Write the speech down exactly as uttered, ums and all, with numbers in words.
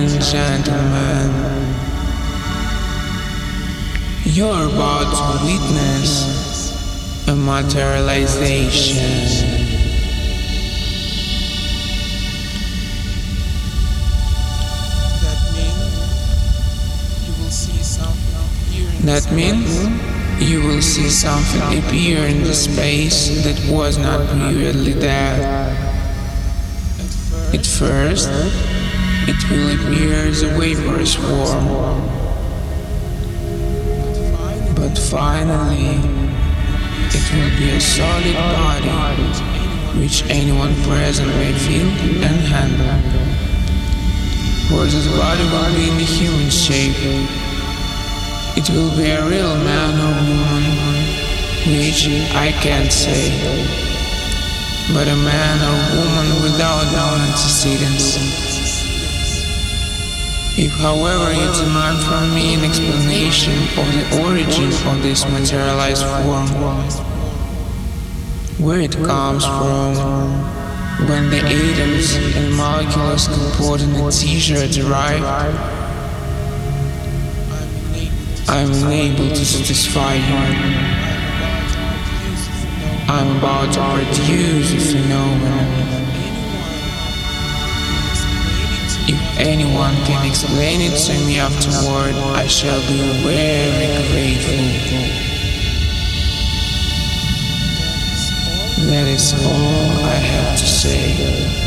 and gentlemen, you're about to witness a materialization. That means you will see something appear in the space that was not previously there. At first, it will appear as a vaporous form, but finally, it will be a solid body which anyone present may feel and handle. For this body will be in the human shape. It will be a real man or woman, which I can't say, but a man or woman without known antecedents. If, however, you demand from me an explanation of the origin of this materialized form, where it comes from, when the atoms and molecules composing the tissue are derived, I'm unable to satisfy you. I'm about to produce a phenomenon. If anyone can explain it to me afterward, I shall be very grateful. That is all I have to say.